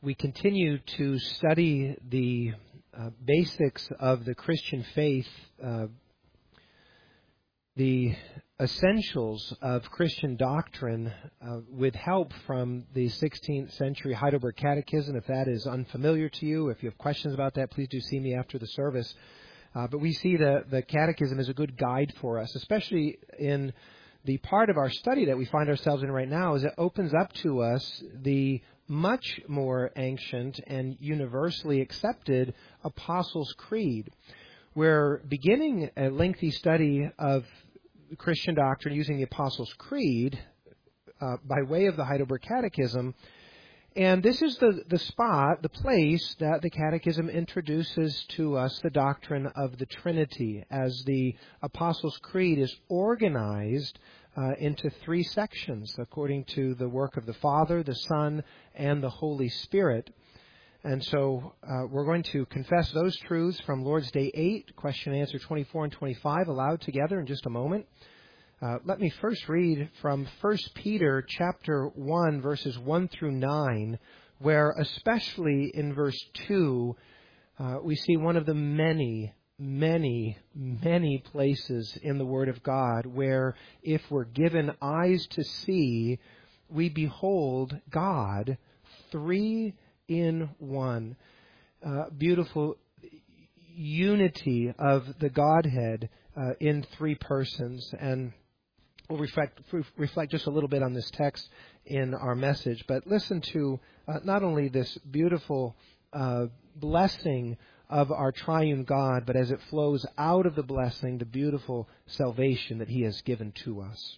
We continue to study the basics of the Christian faith, the essentials of Christian doctrine, with help from the 16th century Heidelberg Catechism. If that is unfamiliar to you, if you have questions about that, please do see me after the service. But we see the Catechism as a good guide for us, especially in the part of our study that we find ourselves in right now, as it opens up to us the much more ancient and universally accepted Apostles' Creed. We're beginning a lengthy study of Christian doctrine using the Apostles' Creed by way of the Heidelberg Catechism. And this is the spot, the place that the Catechism introduces to us the doctrine of the Trinity, as the Apostles' Creed is organized into three sections according to the work of the Father, the Son, and the Holy Spirit. And so we're going to confess those truths from Lord's Day 8, question and answer 24 and 25, aloud together in just a moment. Let me first read from 1 Peter chapter 1, verses 1 through 9, where especially in verse 2, we see one of the many places in the Word of God where, if we're given eyes to see, we behold God, three in one. Beautiful unity of the Godhead in three persons. And we'll reflect just a little bit on this text in our message. But listen to not only this beautiful blessing of our triune God, but as it flows out of the blessing, the beautiful salvation that He has given to us.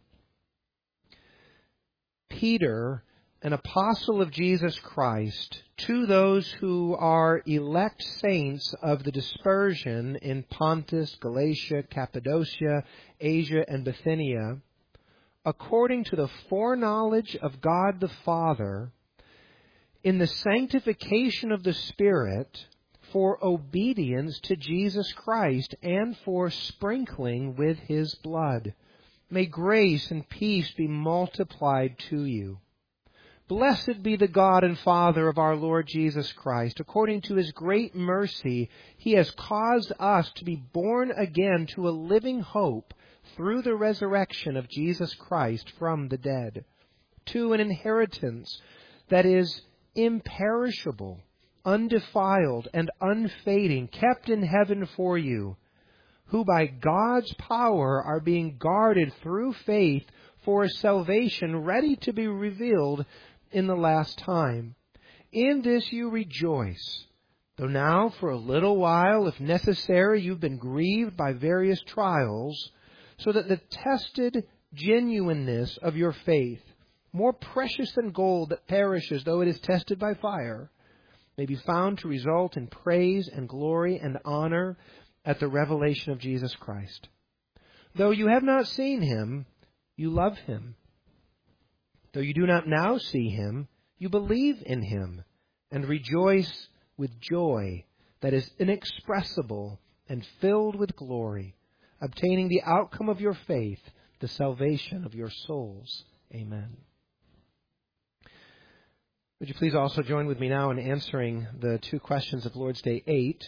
Peter, an apostle of Jesus Christ, to those who are elect saints of the dispersion in Pontus, Galatia, Cappadocia, Asia, and Bithynia, according to the foreknowledge of God the Father, in the sanctification of the Spirit, for obedience to Jesus Christ, and for sprinkling with His blood. May grace and peace be multiplied to you. Blessed be the God and Father of our Lord Jesus Christ. According to His great mercy, He has caused us to be born again to a living hope through the resurrection of Jesus Christ from the dead, to an inheritance that is imperishable, undefiled, and unfading, kept in heaven for you, who by God's power are being guarded through faith for a salvation ready to be revealed in the last time. In this you rejoice, though now for a little while, if necessary, you've been grieved by various trials, so that the tested genuineness of your faith, more precious than gold that perishes though it is tested by fire, may be found to result in praise and glory and honor at the revelation of Jesus Christ. Though you have not seen Him, you love Him. Though you do not now see Him, you believe in Him and rejoice with joy that is inexpressible and filled with glory, obtaining the outcome of your faith, the salvation of your souls. Amen. Would you please also join with me now in answering the two questions of Lord's Day 8?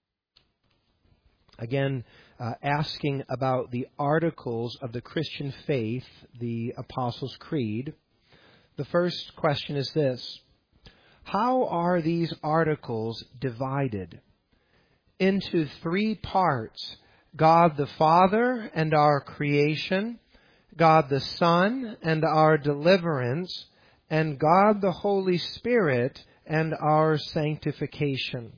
Again, asking about the articles of the Christian faith, the Apostles' Creed. The first question is this: how are these articles divided? Into three parts: God the Father and our creation, God the Son and our deliverance, and God the Holy Spirit and our sanctification.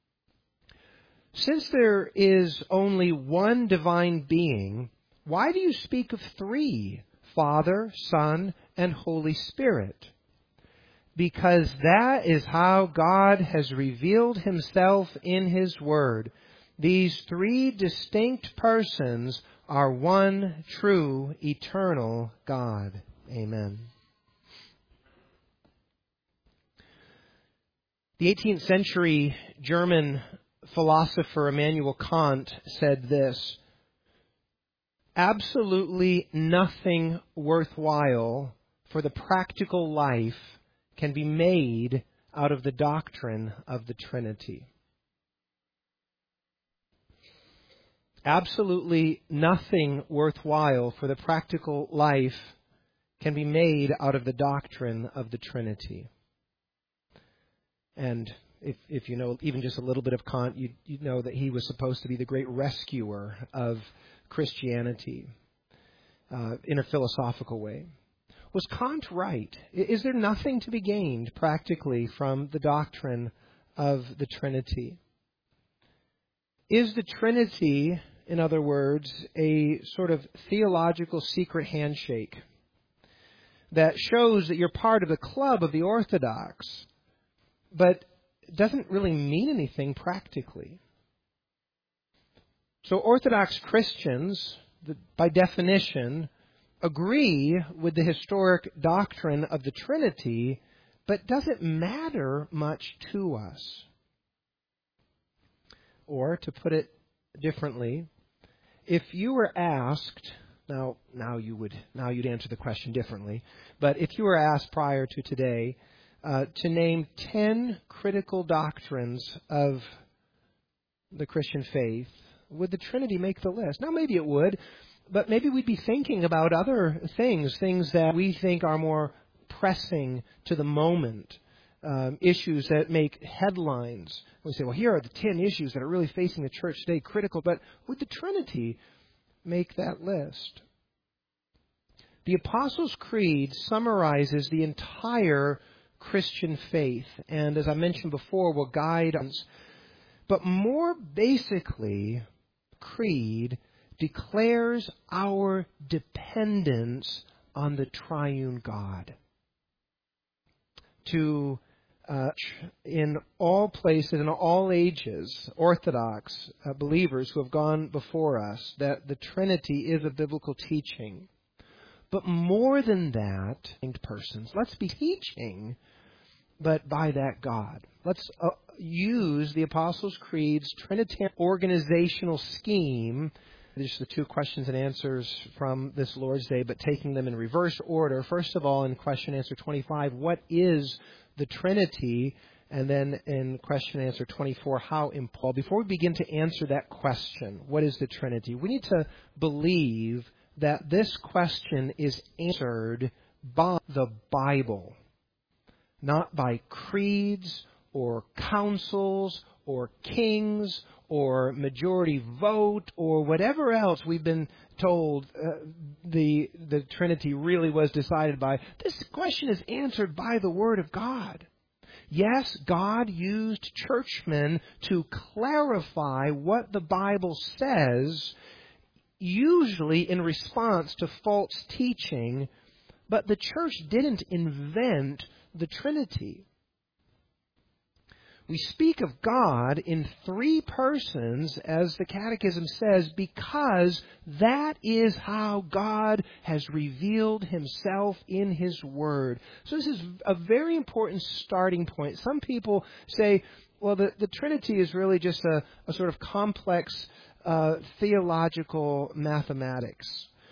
Since there is only one divine being, why do you speak of three, Father, Son, and Holy Spirit? Because that is how God has revealed Himself in His Word. These three distinct persons are one true, eternal God. Amen. The 18th century German philosopher Immanuel Kant said this: absolutely nothing worthwhile for the practical life can be made out of the doctrine of the Trinity. Absolutely nothing worthwhile for the practical life can be made out of the doctrine of the Trinity. And if you know even just a little bit of Kant, you know that he was supposed to be the great rescuer of Christianity in a philosophical way. Was Kant right? Is there nothing to be gained practically from the doctrine of the Trinity? Is the Trinity, in other words, a sort of theological secret handshake that shows that you're part of the club of the Orthodox, but doesn't really mean anything practically? So Orthodox Christians, by definition, agree with the historic doctrine of the Trinity, but does it matter much to us? Or, to put it differently, if you were asked, now you'd answer the question differently, but if you were asked prior to today to name 10 critical doctrines of the Christian faith, would the Trinity make the list? Now, maybe it would, but maybe we'd be thinking about other things that we think are more pressing to the moment, issues that make headlines. We say, well, here are the 10 issues that are really facing the church today, critical, but would the Trinity make that list? The Apostles' Creed summarizes the entire Christian faith, and as I mentioned before, will guide us. But more basically, Creed declares our dependence on the triune God. To in all places, in all ages, Orthodox believers who have gone before us, that the Trinity is a biblical teaching. But more than that, persons, let's be teaching, but by that God. Let's use the Apostles' Creed's Trinitarian organizational scheme. These are the two questions and answers from this Lord's Day, but taking them in reverse order. First of all, in question answer 25, what is the Trinity? And then in question answer 24, how important? Before we begin to answer that question, what is the Trinity? We need to believe that this question is answered by the Bible, not by creeds or councils or kings or majority vote or whatever else we've been told the Trinity really was decided by. This question is answered by the Word of God. Yes, God used churchmen to clarify what the Bible says, usually in response to false teaching, but the church didn't invent the Trinity. We speak of God in three persons, as the Catechism says, because that is how God has revealed Himself in His Word. So this is a very important starting point. Some people say, well, the Trinity is really just a sort of complex theological mathematics.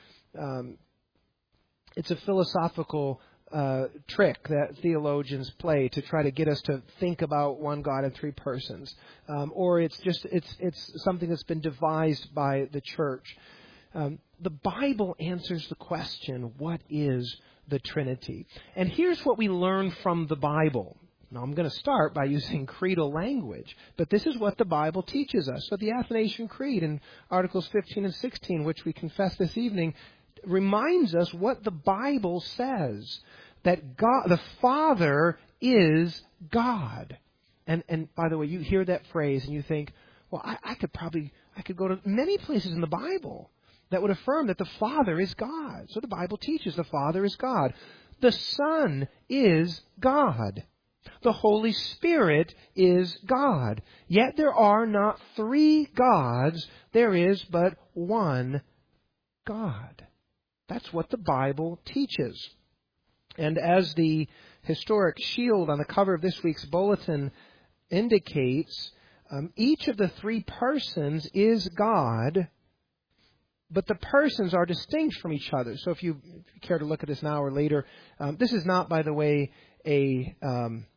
It's a philosophical trick that theologians play to try to get us to think about one God in three persons, or it's something that's been devised by the church. The Bible answers the question, what is the Trinity? And here's what we learn from the Bible. Now, I'm going to start by using creedal language, but this is what the Bible teaches us. So the Athanasian Creed in Articles 15 and 16, which we confess this evening, reminds us what the Bible says, that God, the Father, is God. And by the way, you hear that phrase and you think, well, I could go to many places in the Bible that would affirm that the Father is God. So the Bible teaches the Father is God. The Son is God. The Holy Spirit is God. Yet there are not three gods. There is but one God. That's what the Bible teaches. And as the historic shield on the cover of this week's bulletin indicates, each of the three persons is God, but the persons are distinct from each other. So if you care to look at this now or later, this is not, by the way, a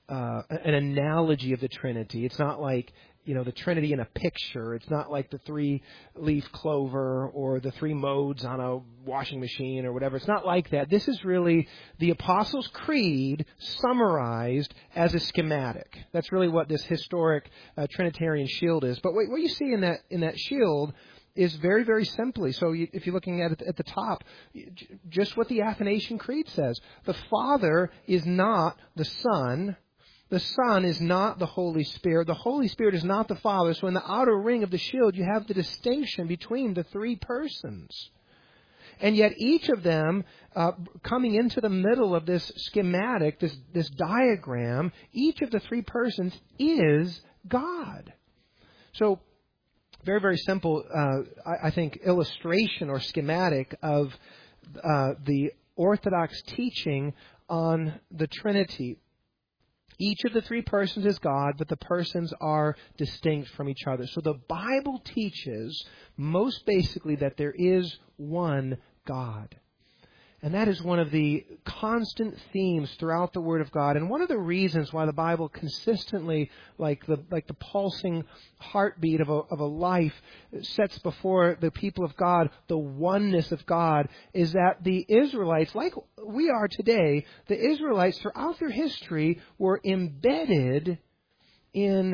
an analogy of the Trinity. It's not like, the Trinity in a picture. It's not like the 3-leaf clover or the 3 modes on a washing machine or whatever. It's not like that. This is really the Apostles' Creed summarized as a schematic. That's really what this historic Trinitarian shield is. But what you see in that shield is very, very simply. So if you're looking at it at the top, just what the Athanasian Creed says. The Father is not the Son. The Son is not the Holy Spirit. The Holy Spirit is not the Father. So in the outer ring of the shield, you have the distinction between the 3 persons. And yet each of them, coming into the middle of this schematic, this diagram, each of the 3 persons is God. So very, very simple, I think, illustration or schematic of the Orthodox teaching on the Trinity. Each of the 3 persons is God, but the persons are distinct from each other. So the Bible teaches, most basically, that there is one God. And that is one of the constant themes throughout the Word of God. And one of the reasons why the Bible consistently, like the pulsing heartbeat of a life, sets before the people of God the oneness of God, is that the Israelites, like we are today, the Israelites throughout their history were embedded in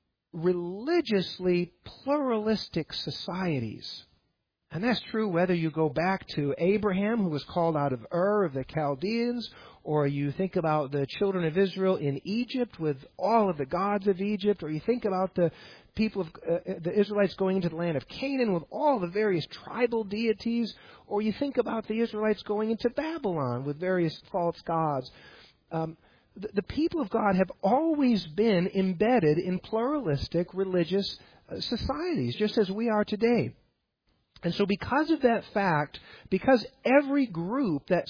religiously pluralistic societies. And that's true whether you go back to Abraham, who was called out of Ur of the Chaldeans, or you think about the children of Israel in Egypt with all of the gods of Egypt, or you think about the people of the Israelites going into the land of Canaan with all the various tribal deities, or you think about the Israelites going into Babylon with various false gods. The people of God have always been embedded in pluralistic religious societies, just as we are today. And so because of that fact, because every group that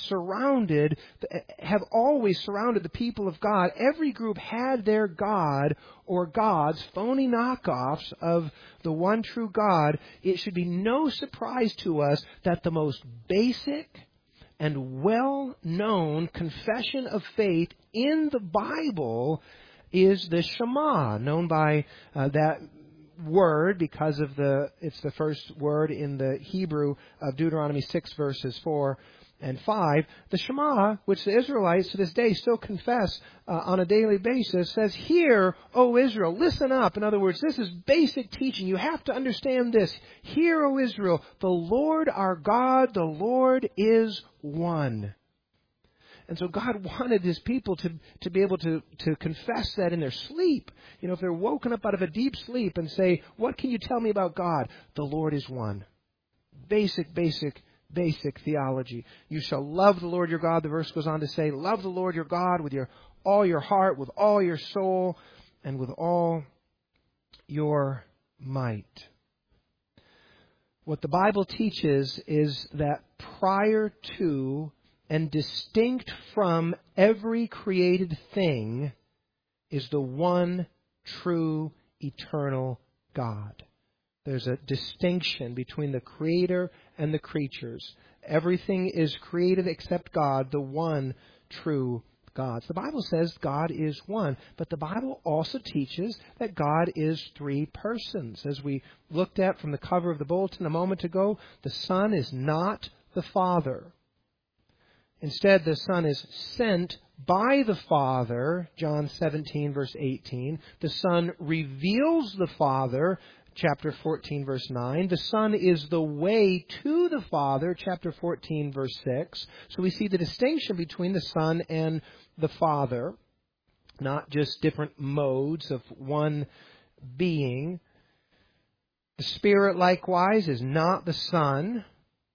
have always surrounded the people of God, every group had their God or gods, phony knockoffs of the one true God, it should be no surprise to us that the most basic and well-known confession of faith in the Bible is the Shema, known by that word because of it's the first word in the Hebrew of Deuteronomy 6 verses 4 and 5. The Shema, which the Israelites to this day still confess on a daily basis, says, "Hear, O Israel, listen up." In other words, this is basic teaching. You have to understand this. "Hear, O Israel, the Lord our God, the Lord is one." And so God wanted His people to be able to confess that in their sleep. If they're woken up out of a deep sleep and say, "What can you tell me about God?" The Lord is one. Basic theology. You shall love the Lord your God, the verse goes on to say, love the Lord your God with all your heart, with all your soul, and with all your might. What the Bible teaches is that prior to and distinct from every created thing is the one true eternal God. There's a distinction between the Creator and the creatures. Everything is created except God, the one true God. So the Bible says God is one, but the Bible also teaches that God is 3 persons. As we looked at from the cover of the bulletin a moment ago, the Son is not the Father. Instead, the Son is sent by the Father, John 17, verse 18. The Son reveals the Father, chapter 14, verse 9. The Son is the way to the Father, chapter 14, verse 6. So we see the distinction between the Son and the Father, not just different modes of one being. The Spirit, likewise, is not the Son,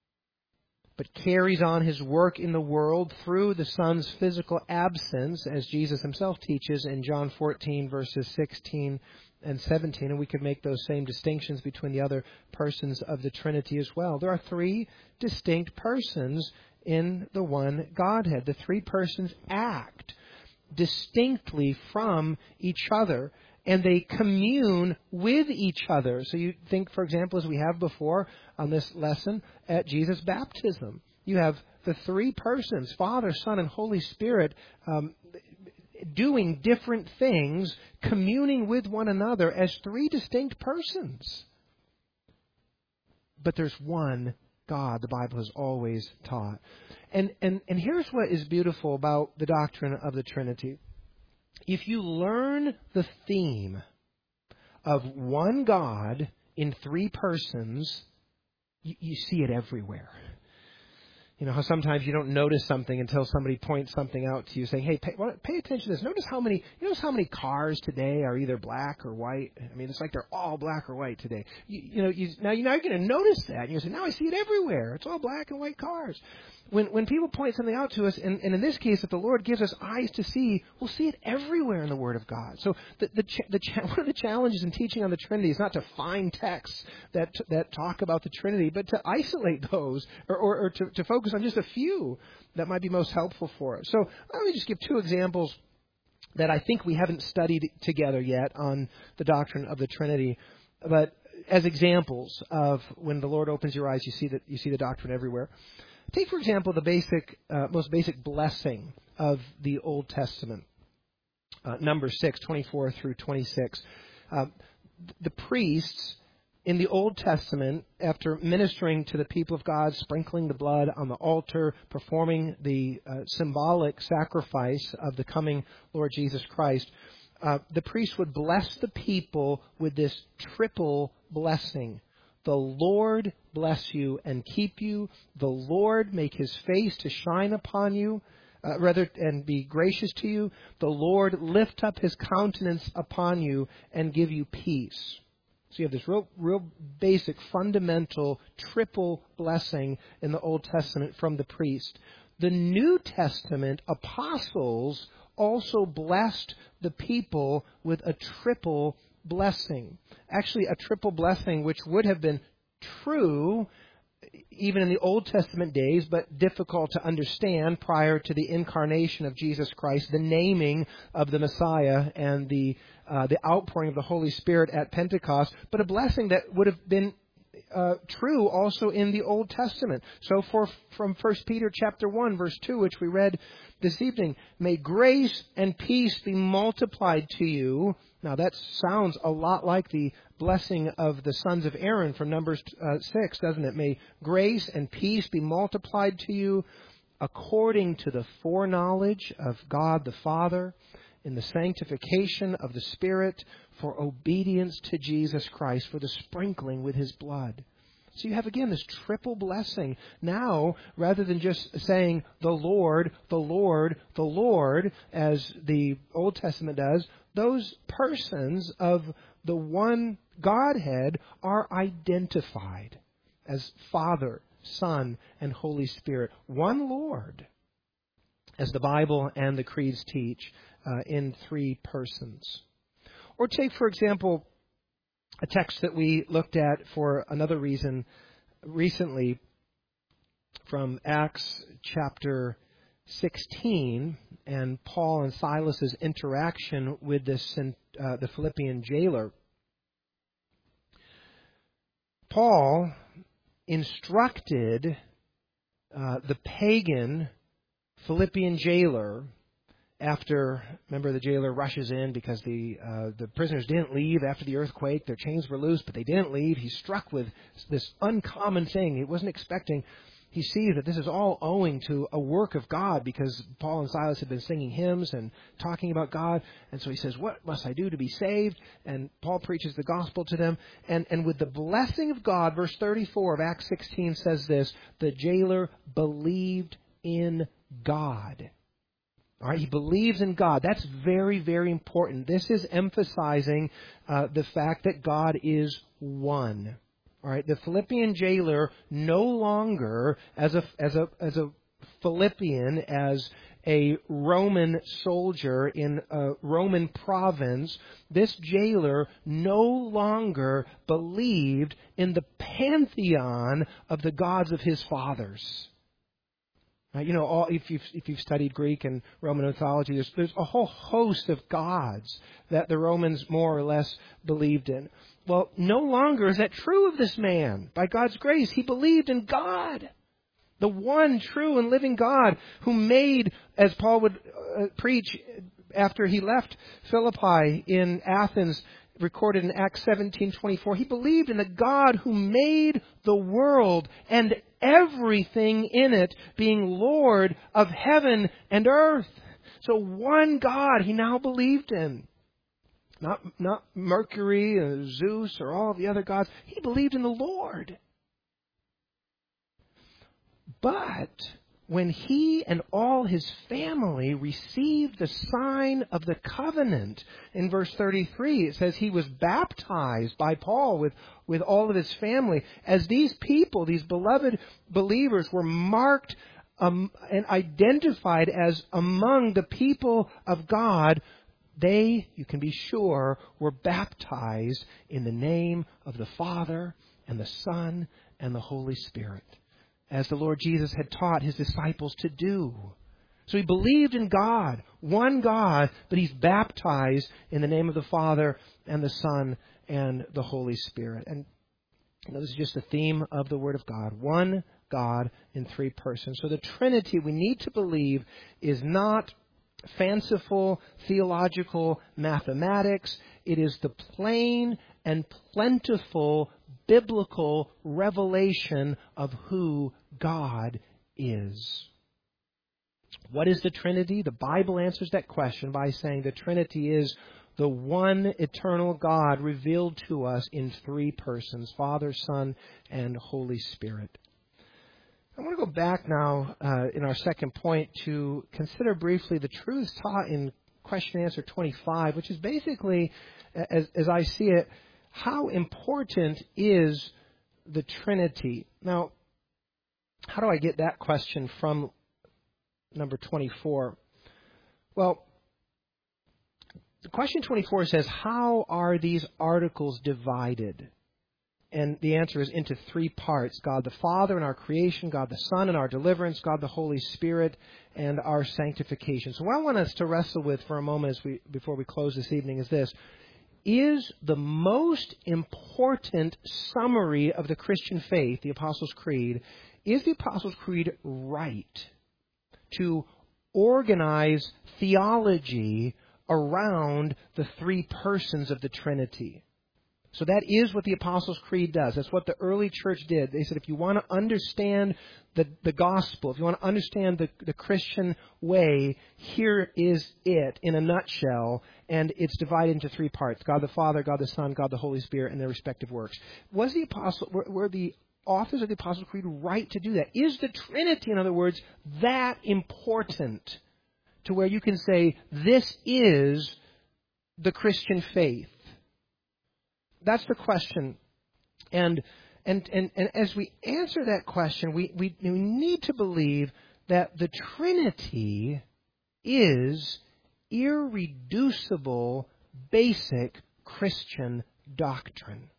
but carries on His work in the world through the Son's physical absence, as Jesus Himself teaches in John 14, verses 16 and 17. And we could make those same distinctions between the other persons of the Trinity as well. There are 3 distinct persons in the one Godhead. The 3 persons act distinctly from each other, and they commune with each other. So you think, for example, as we have before on this lesson, at Jesus' baptism. You have the 3 persons, Father, Son, and Holy Spirit, doing different things, communing with one another as three distinct persons. But there's one God, the Bible has always taught. And here's what is beautiful about the doctrine of the Trinity. If you learn the theme of one God in three persons, you see it everywhere. You know how sometimes you don't notice something until somebody points something out to you, saying, "Hey, pay attention to this. Notice how many cars today are either black or white. I mean, it's like they're all black or white today. Now you're going to notice that, and you say, now I see it everywhere. It's all black and white cars." When people point something out to us, and in this case, if the Lord gives us eyes to see, we'll see it everywhere in the Word of God. So one of the challenges in teaching on the Trinity is not to find texts that talk about the Trinity, but to isolate those or to focus on just a few that might be most helpful for us. So let me just give two examples that I think we haven't studied together yet on the doctrine of the Trinity, but as examples of when the Lord opens your eyes, you see the doctrine everywhere. Take, for example, the most basic blessing of the Old Testament, Numbers 6, 24 through 26. The priests in the Old Testament, after ministering to the people of God, sprinkling the blood on the altar, performing the symbolic sacrifice of the coming Lord Jesus Christ, the priests would bless the people with this triple blessing. The Lord bless you and keep you. The Lord make his face to shine upon you, and be gracious to you. The Lord lift up his countenance upon you and give you peace. So you have this real basic, fundamental, triple blessing in the Old Testament from the priest. The New Testament apostles also blessed the people with a triple blessing. Actually, a triple blessing which would have been true even in the Old Testament days, but difficult to understand prior to the incarnation of Jesus Christ, the naming of the Messiah, and the outpouring of the Holy Spirit at Pentecost, but a blessing that would have been true also in the Old Testament. So from 1 Peter chapter 1, verse 2, which we read this evening, may grace and peace be multiplied to you. Now that sounds a lot like the blessing of the sons of Aaron from Numbers 6, doesn't it? May grace and peace be multiplied to you according to the foreknowledge of God the Father, in the sanctification of the Spirit, for obedience to Jesus Christ, for the sprinkling with his blood. So you have, again, this triple blessing. Now, rather than just saying the Lord, the Lord, the Lord, as the Old Testament does, those persons of the one Godhead are identified as Father, Son, and Holy Spirit. One Lord, as the Bible and the creeds teach, in three persons. Or take, for example, a text that we looked at for another reason recently from Acts chapter 16 and Paul and Silas's interaction with the Philippian jailer. Paul instructed the pagan Philippian jailer, after, remember, the jailer rushes in because the prisoners didn't leave after the earthquake. Their chains were loose, but they didn't leave. He's struck with this uncommon thing he wasn't expecting. He sees that this is all owing to a work of God because Paul and Silas had been singing hymns and talking about God. And so he says, what must I do to be saved? And Paul preaches the gospel to them. And with the blessing of God, verse 34 of Acts 16 says this, the jailer believed in God. All right, he believes in God. That's very, very important. This is emphasizing the fact that God is one. All right, the Philippian jailer no longer, as a Philippian, as a Roman soldier in a Roman province, this jailer no longer believed in the pantheon of the gods of his fathers. If you've studied Greek and Roman mythology, there's a whole host of gods that the Romans more or less believed in. Well, no longer is that true of this man. By God's grace, he believed in God, the one true and living God who made, as Paul would preach, After he left Philippi in Athens, recorded in Acts 17:24, he believed in the God who made the world and everything in it, being Lord of heaven and earth. So one God he now believed in. Not Mercury or Zeus or all the other gods. He believed in the Lord. But when he and all his family received the sign of the covenant, in verse 33, it says he was baptized by Paul with all of his family. As these people, these beloved believers, were marked and identified as among the people of God, they, you can be sure, were baptized in the name of the Father and the Son and the Holy Spirit, as the Lord Jesus had taught his disciples to do. So he believed in God, one God, but he's baptized in the name of the Father and the Son and the Holy Spirit. And this is just the theme of the Word of God. One God in three persons. So the Trinity, we need to believe, is not fanciful theological mathematics. It is the plain and plentiful biblical revelation of who God is. What is the Trinity? The Bible answers that question by saying the Trinity is the one eternal God revealed to us in three persons, Father, Son, and Holy Spirit. I want to go back now in our second point to consider briefly the truths taught in question and answer 25, which is basically, as I see it, how important is the Trinity? Now, how do I get that question from number 24? Well, question 24 says, how are these articles divided? And the answer is into three parts: God the Father in our creation, God the Son in our deliverance, God the Holy Spirit and our sanctification. So what I want us to wrestle with for a moment before we close this evening is this: is the most important summary of the Christian faith, the Apostles' Creed, is the Apostles' Creed right to organize theology around the three persons of the Trinity? So that is what the Apostles' Creed does. That's what the early church did. They said, if you want to understand the gospel, if you want to understand the Christian way, here is it in a nutshell. And it's divided into three parts: God the Father, God the Son, God the Holy Spirit, and their respective works. Were the authors of the Apostles' Creed right to do that? Is the Trinity, in other words, that important to where you can say, this is the Christian faith? That's the question. And as we answer that question, we need to believe that the Trinity is irreducible, basic Christian doctrine.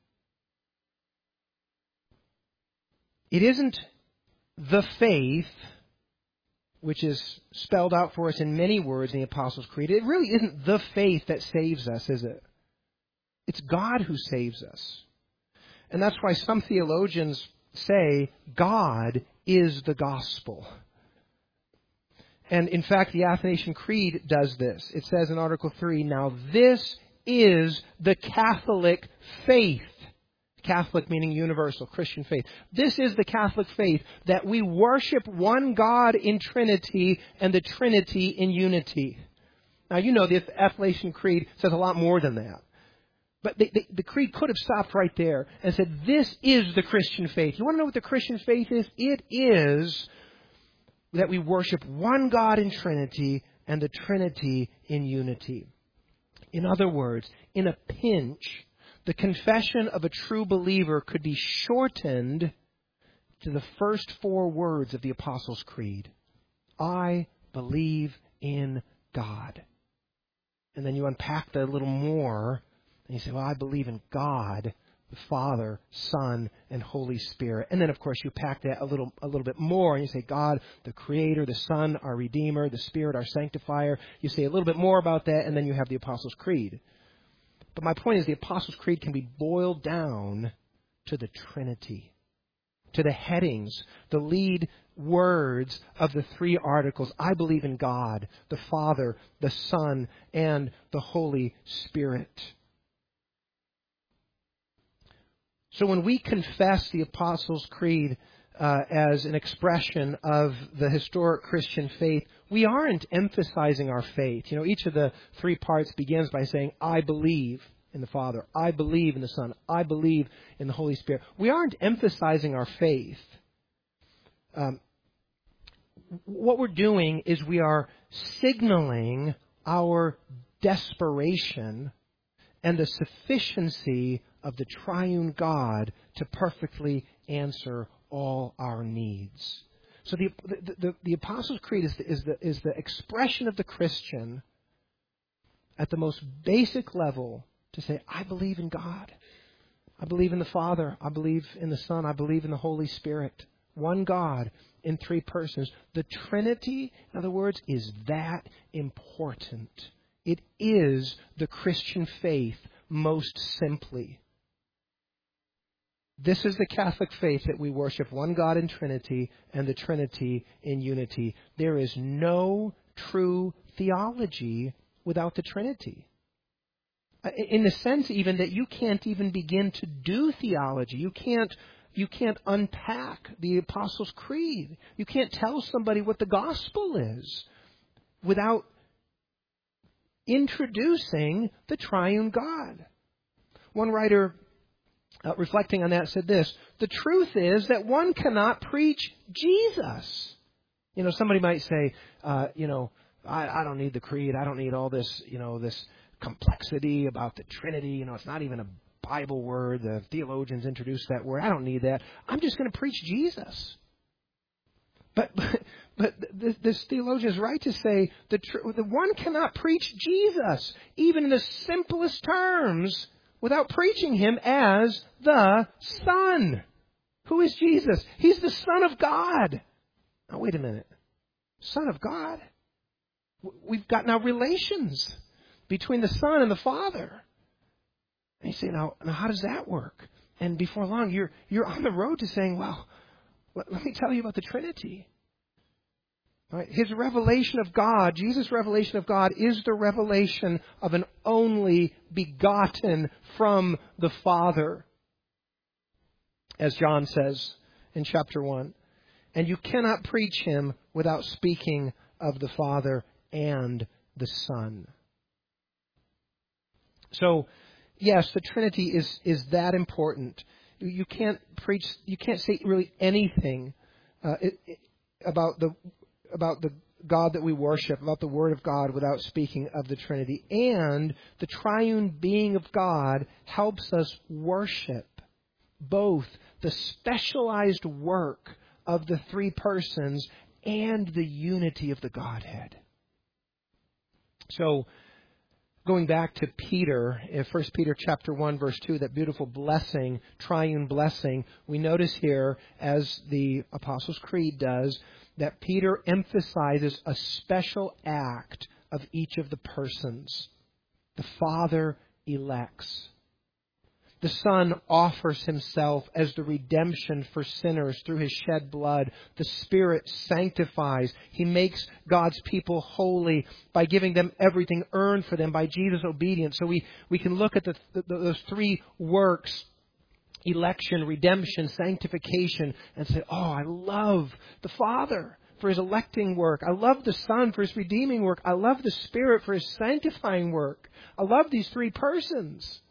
It isn't the faith, which is spelled out for us in many words in the Apostles' Creed. It really isn't the faith that saves us, is it? It's God who saves us. And that's why some theologians say God is the gospel. And in fact, the Athanasian Creed does this. It says in Article 3, now this is the Catholic faith. Catholic meaning universal, Christian faith. This is the Catholic faith, that we worship one God in Trinity and the Trinity in unity. Now, you know, the Athanasian Creed says a lot more than that. But the Creed could have stopped right there and said, this is the Christian faith. You want to know what the Christian faith is? It is that we worship one God in Trinity and the Trinity in unity. In other words, in a pinch, the confession of a true believer could be shortened to the first four words of the Apostles' Creed. I believe in God. And then you unpack that a little more. And you say, well, I believe in God, the Father, Son, and Holy Spirit. And then, of course, you pack that a little bit more. And you say, God, the Creator, the Son, our Redeemer, the Spirit, our Sanctifier. You say a little bit more about that, and then you have the Apostles' Creed. But my point is, the Apostles' Creed can be boiled down to the Trinity, to the headings, the lead words of the three articles. I believe in God, the Father, the Son, and the Holy Spirit. So when we confess the Apostles' Creed as an expression of the historic Christian faith, we aren't emphasizing our faith. You know, each of the three parts begins by saying, I believe in the Father, I believe in the Son, I believe in the Holy Spirit. We aren't emphasizing our faith. What we're doing is we are signaling our desperation and the sufficiency of the triune God to perfectly answer all our needs. So the Apostles' Creed is the expression of the Christian at the most basic level to say, I believe in God. I believe in the Father. I believe in the Son. I believe in the Holy Spirit. One God in three persons. The Trinity, in other words, is that important. It is the Christian faith most simply. This is the Catholic faith that we worship, one God in Trinity and the Trinity in unity. There is no true theology without the Trinity. In the sense even that you can't even begin to do theology. You can't unpack the Apostles' Creed. You can't tell somebody what the gospel is without introducing the triune God. One writer reflecting on that said this: the truth is that one cannot preach Jesus. You know, somebody might say, I don't need the creed. I don't need all this, this complexity about the Trinity. It's not even a Bible word. The theologians introduced that word. I don't need that. I'm just going to preach Jesus. But this theologian is right to say that one cannot preach Jesus, even in the simplest terms, without preaching him as the Son. Who is Jesus? He's the Son of God. Now, wait a minute. Son of God? We've got now relations between the Son and the Father. And you say, now how does that work? And before long, you're on the road to saying, well, let me tell you about the Trinity. Right? His revelation of God, Jesus' revelation of God, is the revelation of an only begotten from the Father, as John says in chapter 1. And you cannot preach him without speaking of the Father and the Son. So, yes, the Trinity is that important. You can't say really anything about the God that we worship, about the Word of God, without speaking of the Trinity. And the triune being of God helps us worship both the specialized work of the three persons and the unity of the Godhead. So, going back to Peter, in 1 Peter chapter 1, verse 2, that beautiful blessing, triune blessing, we notice here, as the Apostles' Creed does, that Peter emphasizes a special act of each of the persons. The Father elects. The Son offers himself as the redemption for sinners through his shed blood. The Spirit sanctifies. He makes God's people holy by giving them everything earned for them by Jesus' obedience. So we can look at those three works: election, redemption, sanctification, and say, oh, I love the Father for his electing work. I love the Son for his redeeming work. I love the Spirit for his sanctifying work. I love these three persons.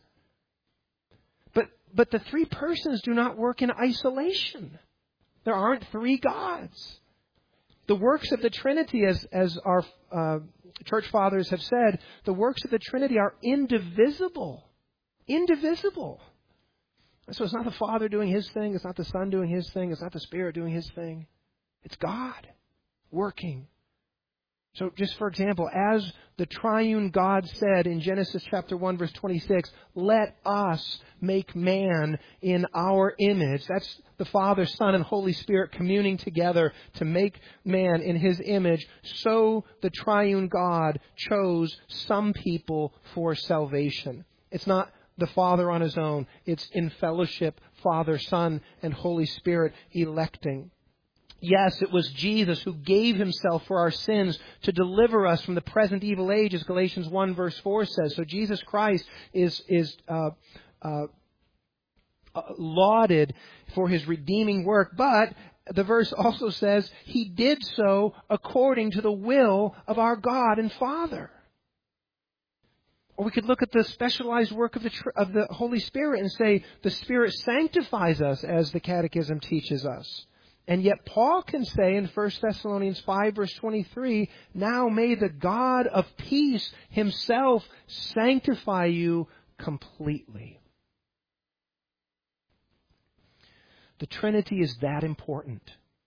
But the three persons do not work in isolation. There aren't three gods. The works of the Trinity, as our church fathers have said, the works of the Trinity are indivisible. Indivisible. So it's not the Father doing his thing. It's not the Son doing his thing. It's not the Spirit doing his thing. It's God working. So just for example, as the triune God said in Genesis chapter 1, verse 26, let us make man in our image. That's the Father, Son, and Holy Spirit communing together to make man in his image. So the triune God chose some people for salvation. It's not the Father on his own. It's in fellowship, Father, Son, and Holy Spirit electing. Yes, it was Jesus who gave himself for our sins to deliver us from the present evil age, as Galatians 1 verse 4 says. So Jesus Christ is lauded for his redeeming work, but the verse also says he did so according to the will of our God and Father. Or we could look at the specialized work of the Holy Spirit and say the Spirit sanctifies us, as the Catechism teaches us. And yet Paul can say in 1 Thessalonians 5 verse 23, now may the God of peace himself sanctify you completely. The Trinity is that important.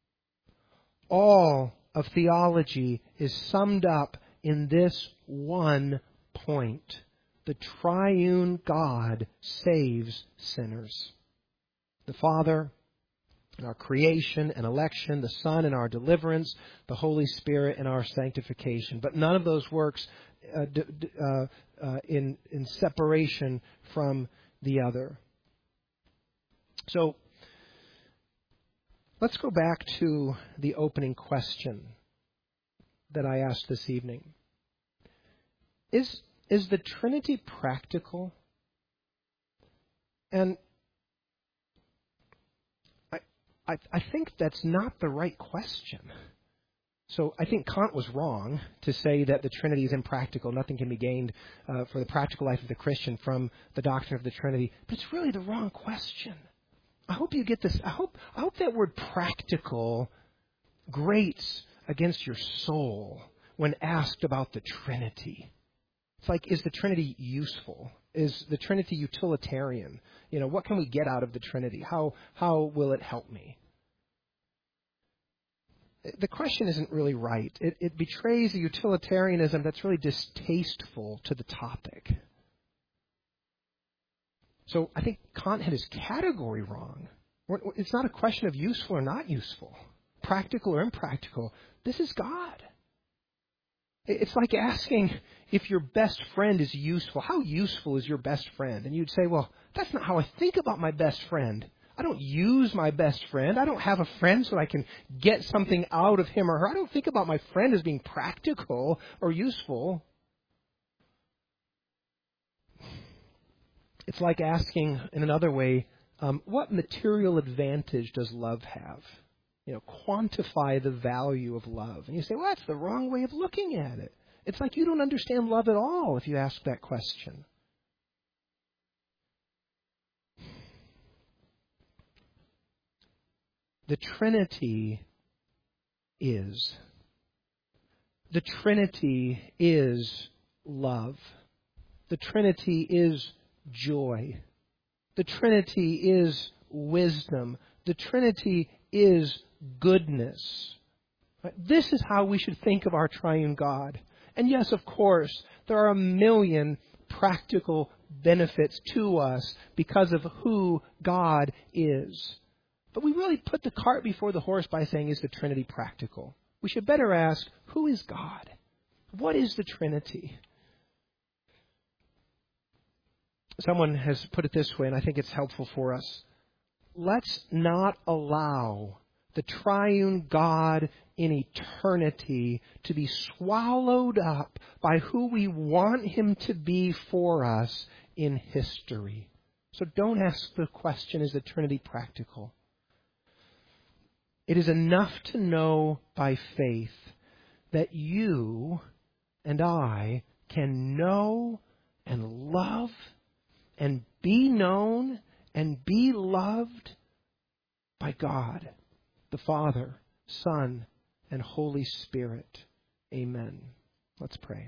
All of theology is summed up in this one point. The triune God saves sinners. The Father in our creation and election, the Son in our deliverance, the Holy Spirit in our sanctification. But none of those works in separation from the other. So, let's go back to the opening question that I asked this evening. Is the Trinity practical? And I think that's not the right question. So I think Kant was wrong to say that the Trinity is impractical. Nothing can be gained for the practical life of the Christian from the doctrine of the Trinity. But it's really the wrong question. I hope you get this. I hope that word practical grates against your soul when asked about the Trinity. It's like, is the Trinity useful? Is the Trinity utilitarian? What can we get out of the Trinity? How will it help me? The question isn't really right. It betrays a utilitarianism that's really distasteful to the topic. So I think Kant had his category wrong. It's not a question of useful or not useful, practical or impractical. This is God. It's like asking if your best friend is useful. How useful is your best friend? And you'd say, well, that's not how I think about my best friend. I don't use my best friend. I don't have a friend so I can get something out of him or her. I don't think about my friend as being practical or useful. It's like asking, in another way, what material advantage does love have? Quantify the value of love. And you say, well, that's the wrong way of looking at it. It's like you don't understand love at all if you ask that question. The Trinity is. The Trinity is love. The Trinity is joy. The Trinity is wisdom. The Trinity is goodness. This is how we should think of our triune God. And yes, of course, there are a million practical benefits to us because of who God is. But we really put the cart before the horse by saying, is the Trinity practical? We should better ask, who is God? What is the Trinity? Someone has put it this way, and I think it's helpful for us. Let's not allow the triune God in eternity to be swallowed up by who we want him to be for us in history. So don't ask the question, is the Trinity practical? It is enough to know by faith that you and I can know and love and be known and be loved by God, the Father, Son, and Holy Spirit. Amen. Let's pray.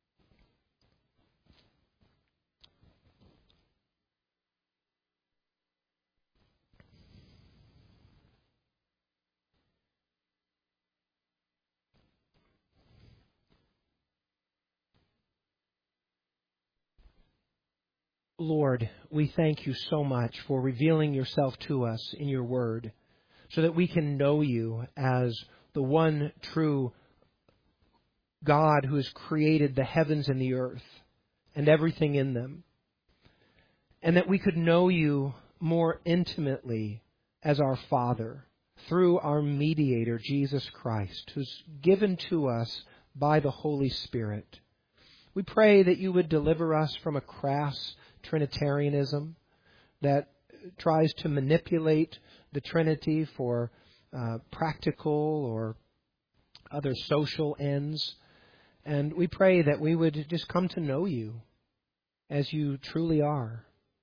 Lord, we thank you so much for revealing yourself to us in your word so that we can know you as the one true God who has created the heavens and the earth and everything in them, and that we could know you more intimately as our Father, through our mediator, Jesus Christ, who's given to us by the Holy Spirit. We pray that you would deliver us from a crass Trinitarianism that tries to manipulate the Trinity for practical or other social ends. And we pray that we would just come to know you as you truly are.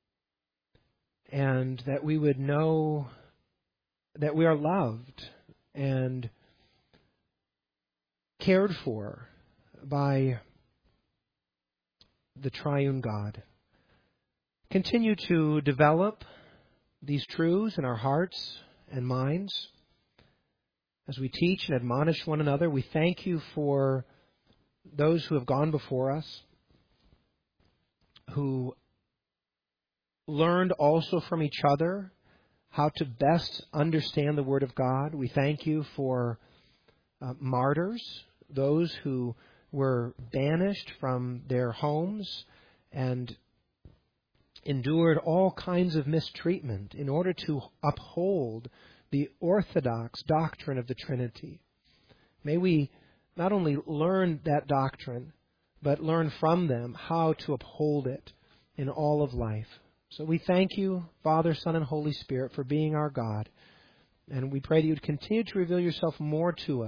And that we would know that we are loved and cared for by the triune God. Continue to develop these truths in our hearts and minds as we teach and admonish one another. We thank you for those who have gone before us, who learned also from each other how to best understand the Word of God. We thank you for martyrs, those who were banished from their homes and endured all kinds of mistreatment in order to uphold the orthodox doctrine of the Trinity. May we not only learn that doctrine, but learn from them how to uphold it in all of life. So we thank you, Father, Son, and Holy Spirit, for being our God. And we pray that you would continue to reveal yourself more to us.